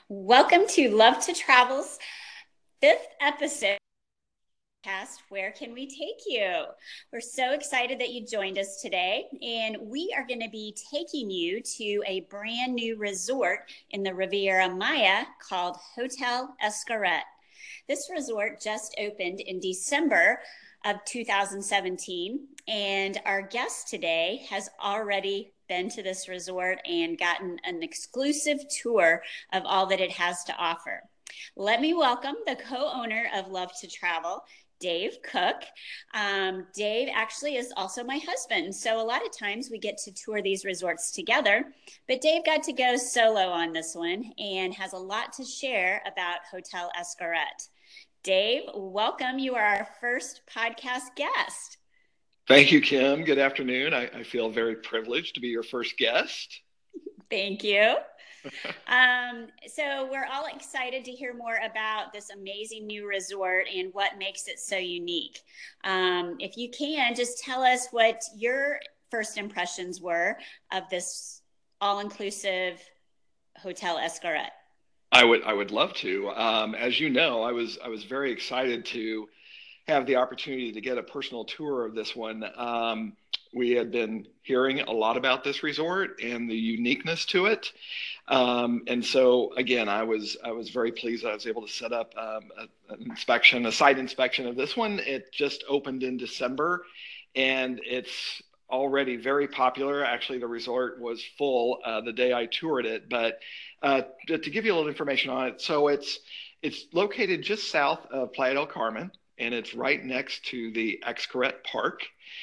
Welcome to Love to Travel's fifth episode. Where can we take you? We're so excited that you joined us today, and we are going to be taking you to a brand new resort in the Riviera Maya called Hotel Escarret. This resort just opened in December of 2017, and our guest today has already been to this resort and gotten an exclusive tour of all that it has to offer. Let me welcome the co-owner of Love to Travel, Dave Cook. Dave actually is also my husband. So a lot of times we get to tour these resorts together, but Dave got to go solo on this one and has a lot to share about Hotel Escarret. Dave, welcome. You are our first podcast guest. Thank you, Kim. Good afternoon. I feel very privileged to be your first guest. Thank you. So we're all excited to hear more about this amazing new resort and what makes it so unique. If you can, just tell us what your first impressions were of this all-inclusive Hotel Escarret. I would love to. As you know, I was very excited to have the opportunity to get a personal tour of this one. We had been hearing a lot about this resort and the uniqueness to it. And so again, I was very pleased that I was able to set up a site inspection of this one. It just opened in December, and it's already very popular. Actually, the resort was full the day I toured it. But to give you a little information on it, so it's located just south of Playa del Carmen, and it's right next to the Xcaret Park.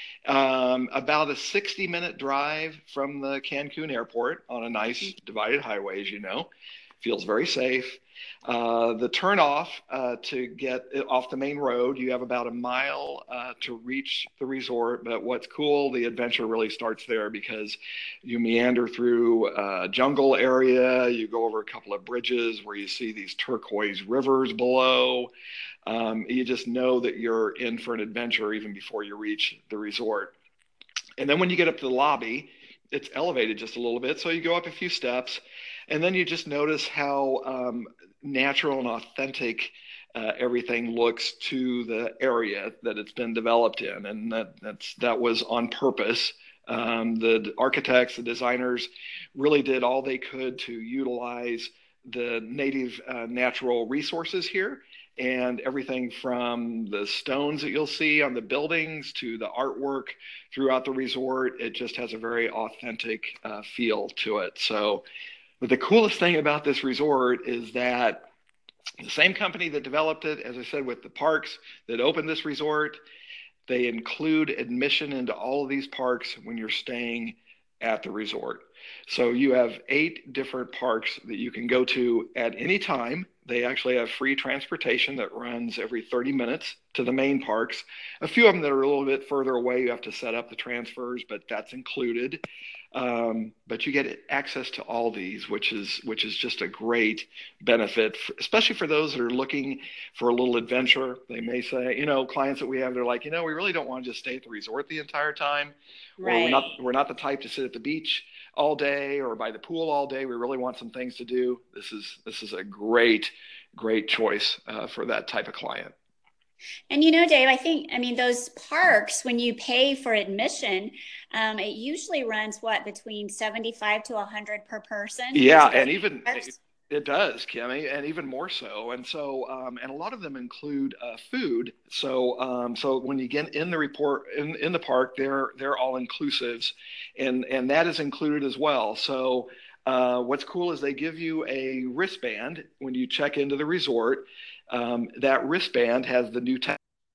About a 60-minute drive from the Cancun airport on a nice divided highway, as you know. Feels very safe. The turnoff to get off the main road, you have about a mile to reach the resort. But what's cool, the adventure really starts there because you meander through a jungle area. You go over a couple of bridges where you see these turquoise rivers below. You just know that you're in for an adventure even before you reach the resort. And then when you get up to the lobby, it's elevated just a little bit. So you go up a few steps, and then you just notice how natural and authentic everything looks to the area that it's been developed in. And that was on purpose. The architects, the designers really did all they could to utilize the native natural resources here, and everything from the stones that you'll see on the buildings to the artwork throughout the resort. It just has a very authentic feel to it. So, but the coolest thing about this resort is that the same company that developed it, as I said, with the parks that opened this resort, they include admission into all of these parks when you're staying at the resort. So you have 8 different parks that you can go to at any time. They actually have free transportation that runs every 30 minutes to the main parks. A few of them that are a little bit further away, you have to set up the transfers, but that's included. But you get access to all these, which is just a great benefit, especially for those that are looking for a little adventure. They may say, clients that we have, they're like, we really don't want to just stay at the resort the entire time, or we're not Right. we're not the type to sit at the beach all day or by the pool all day. We really want some things to do. This is a great choice for that type of client. And Dave, I mean, those parks, when you pay for admission, it usually runs what, between 75 to 100 per person Yeah, to go and to even the parks? it does, Kimmy, and even more so. And a lot of them include food. So when you get in the report in the park, they're all inclusives, and that is included as well. So what's cool is they give you a wristband when you check into the resort. That wristband has the new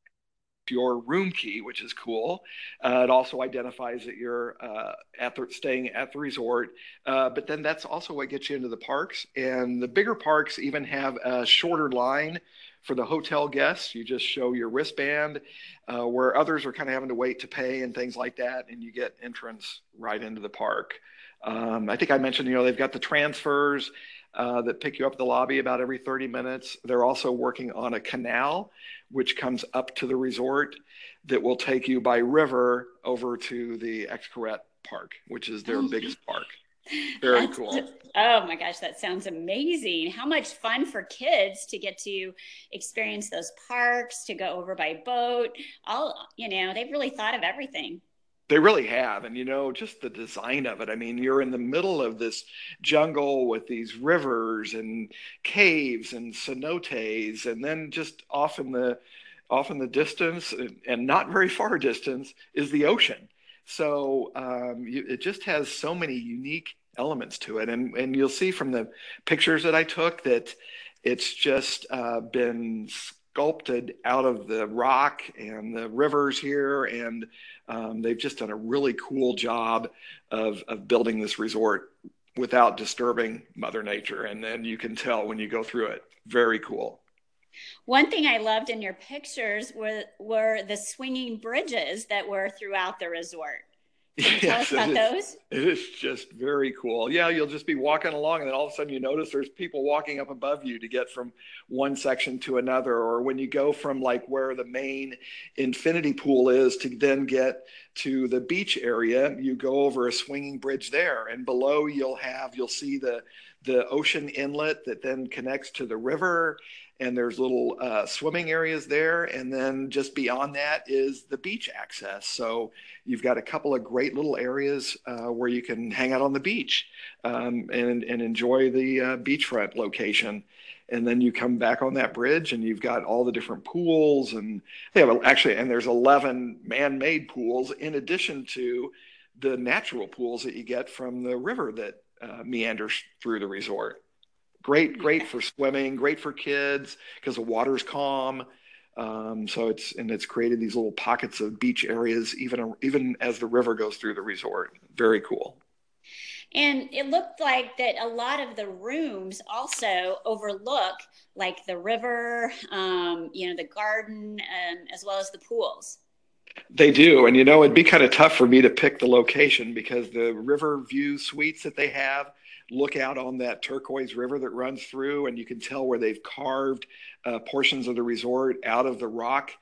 your room key, which is cool. It also identifies that you're staying at the resort. But then that's also what gets you into the parks. And the bigger parks even have a shorter line for the hotel guests. You just show your wristband, where others are kind of having to wait to pay and things like that, and you get entrance right into the park. I think I mentioned, they've got the transfers that pick you up at the lobby about every 30 minutes. They're also working on a canal which comes up to the resort that will take you by river over to the Xcaret Park, which is their Oh, biggest park. Very That's, cool. oh my gosh, that sounds amazing. How much fun for kids to get to experience those parks, to go over by boat. They've really thought of everything. They really have. And, just the design of it. I mean, you're in the middle of this jungle with these rivers and caves and cenotes, and then just off in the distance and not very far distance is the ocean. So it just has so many unique elements to it. And you'll see from the pictures that I took that it's just been sculpted out of the rock and the rivers here. And they've just done a really cool job of building this resort without disturbing Mother Nature. And then you can tell when you go through it. Very cool. One thing I loved in your pictures were the swinging bridges that were throughout the resort. Can you tell us Yes, it about is. those? It is just very cool. Yeah, you'll just be walking along, and then all of a sudden you notice there's people walking up above you to get from one section to another. Or when you go from like where the main infinity pool is to then get to the beach area, you go over a swinging bridge there, and below you'll see the ocean inlet that then connects to the river, and there's little swimming areas there, and then just beyond that is the beach access. So you've got a couple of great little areas where you can hang out on the beach and enjoy the beachfront location. And then you come back on that bridge, and you've got all the different pools, and they have actually, and there's 11 man-made pools in addition to the natural pools that you get from the river that meanders through the resort. Great for swimming, great for kids because the water's calm. So it's created these little pockets of beach areas, even as the river goes through the resort. Very cool. And it looked like that a lot of the rooms also overlook like the river, the garden, as well as the pools. They do, and it'd be kind of tough for me to pick the location because the river view suites that they have look out on that turquoise river that runs through, and you can tell where they've carved portions of the resort out of the rock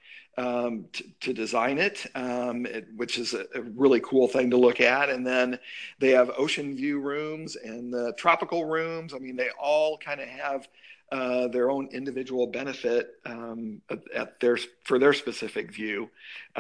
to design it, which is a really cool thing to look at. And then they have ocean view rooms and the tropical rooms. I mean, they all kind of have their own individual benefit for their specific view.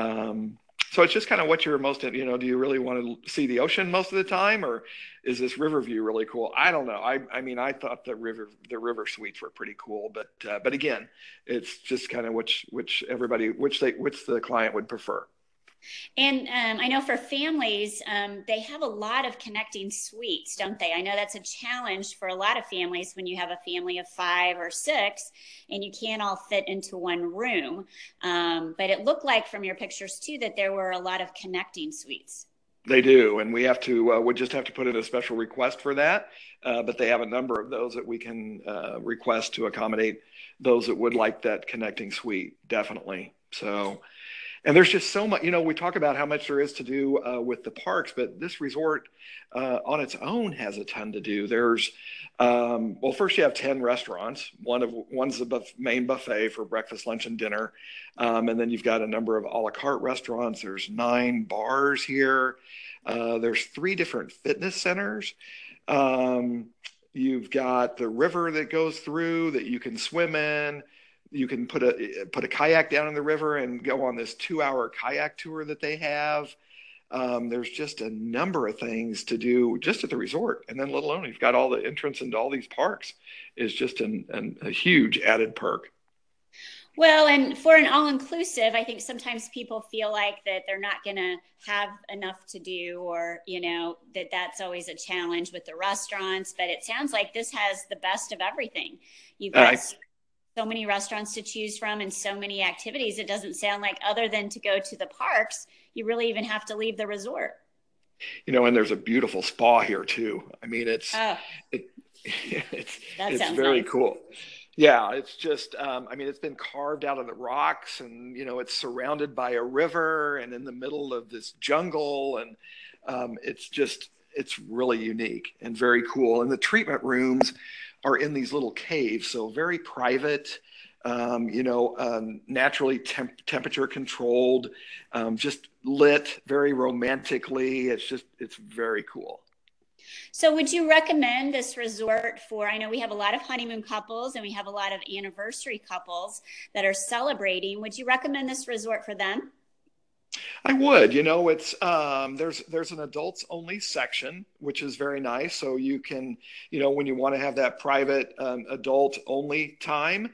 So it's just kind of what you're most, do you really want to see the ocean most of the time, or is this river view really cool? I don't know. I mean, I thought the river suites were pretty cool, but again, it's just kind of which the client would prefer. And I know for families, they have a lot of connecting suites, don't they? I know that's a challenge for a lot of families when you have a family of 5 or 6 and you can't all fit into one room. But it looked like from your pictures too that there were a lot of connecting suites. They do, and we just have to put in a special request for that. But they have a number of those that we can request to accommodate those that would like that connecting suite, definitely. So, and there's just so much, we talk about how much there is to do with the parks, but this resort on its own has a ton to do. Well, first you have 10 restaurants. One's the main buffet for breakfast, lunch, and dinner. And then you've got a number of a la carte restaurants. There's 9 bars here. There's 3 different fitness centers. You've got the river that goes through that you can swim in. You can put a kayak down in the river and go on this 2-hour kayak tour that they have. There's just a number of things to do just at the resort, and then let alone you've got all the entrance into all these parks is just a huge added perk. Well, and for an all inclusive, I think sometimes people feel like that they're not going to have enough to do, or, that that's always a challenge with the restaurants. But it sounds like this has the best of everything. You've got so many restaurants to choose from and so many activities. It doesn't sound like, other than to go to the parks, you really even have to leave the resort. And there's a beautiful spa here too. I mean, Oh, it, it's that it's sounds very nice. cool. Yeah, it's just I mean, it's been carved out of the rocks, and it's surrounded by a river and in the middle of this jungle, and it's really unique and very cool. And the treatment rooms are in these little caves, so very private. Naturally temperature controlled, just lit very romantically. It's very cool. So would you recommend this resort for, I know we have a lot of honeymoon couples and we have a lot of anniversary couples that are celebrating. Would you recommend this resort for them? I would. It's there's an adults only section, which is very nice. So you can, when you want to have that private adult only time,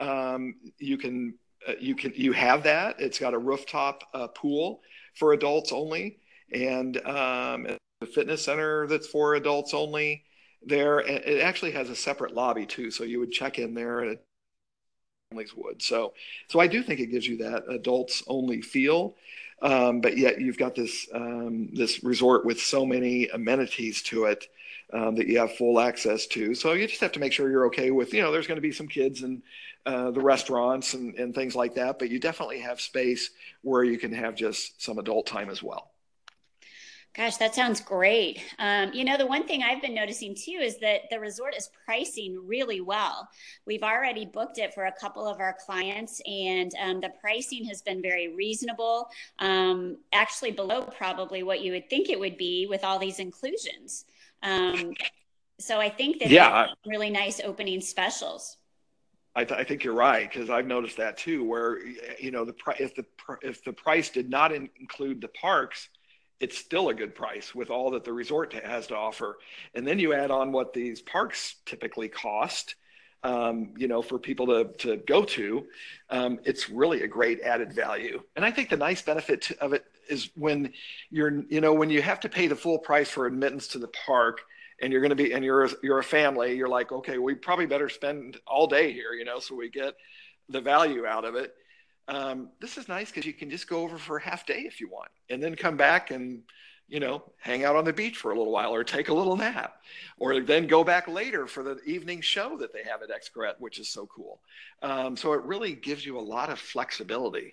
you have that. It's got a rooftop pool for adults only, and a fitness center that's for adults only. There, it actually has a separate lobby too, so you would check in there, and families would. So I do think it gives you that adults only feel. But yet you've got this resort with so many amenities to it that you have full access to. So you just have to make sure you're okay with, there's going to be some kids and the restaurants and things like that, but you definitely have space where you can have just some adult time as well. Gosh, that sounds great. The one thing I've been noticing too is that the resort is pricing really well. We've already booked it for a couple of our clients, and the pricing has been very reasonable, actually below probably what you would think it would be with all these inclusions. So I think that Yeah, really nice opening specials. I think you're right, because I've noticed that too, where if the price did not include the parks, it's still a good price with all that the resort has to offer. And then you add on what these parks typically cost, for people to go to. It's really a great added value. And I think the nice benefit of it is when when you have to pay the full price for admittance to the park, and you're a family, you're like, okay, we probably better spend all day here, so we get the value out of it. This is nice because you can just go over for a half day if you want, and then come back and, hang out on the beach for a little while or take a little nap, or then go back later for the evening show that they have at Xcaret, which is so cool. So it really gives you a lot of flexibility.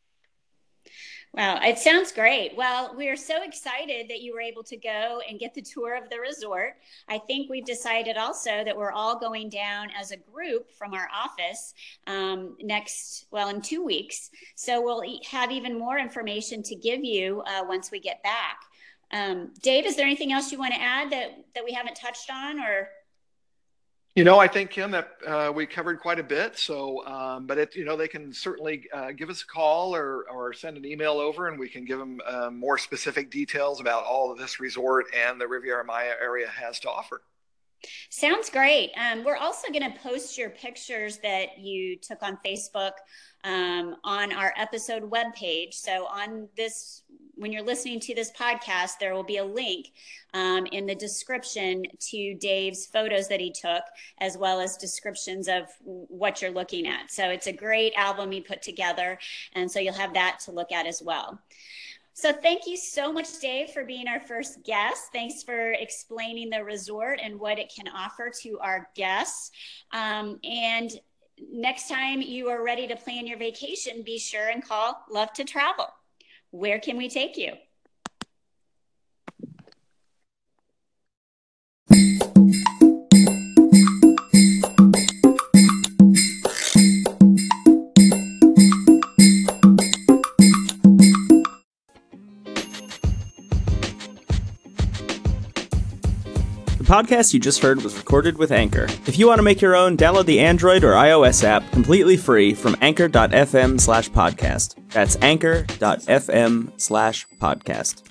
Wow, it sounds great. Well, we are so excited that you were able to go and get the tour of the resort. I think we've decided also that we're all going down as a group from our office in 2 weeks. So we'll have even more information to give you once we get back. Dave, is there anything else you want to add that we haven't touched on, or? I think, Kim, that we covered quite a bit. So, but they can certainly give us a call or send an email over, and we can give them more specific details about all of this resort and the Riviera Maya area has to offer. Sounds great. We're also going to post your pictures that you took on Facebook on our episode webpage. So when you're listening to this podcast, there will be a link in the description to Dave's photos that he took, as well as descriptions of what you're looking at. So it's a great album he put together, and so you'll have that to look at as well. So thank you so much, Dave, for being our first guest. Thanks for explaining the resort and what it can offer to our guests. And next time you are ready to plan your vacation, be sure and call Love to Travel. Where can we take you? The podcast you just heard was recorded with Anchor. If you want to make your own, download the Android or iOS app completely free from anchor.fm/podcast. That's anchor.fm/podcast.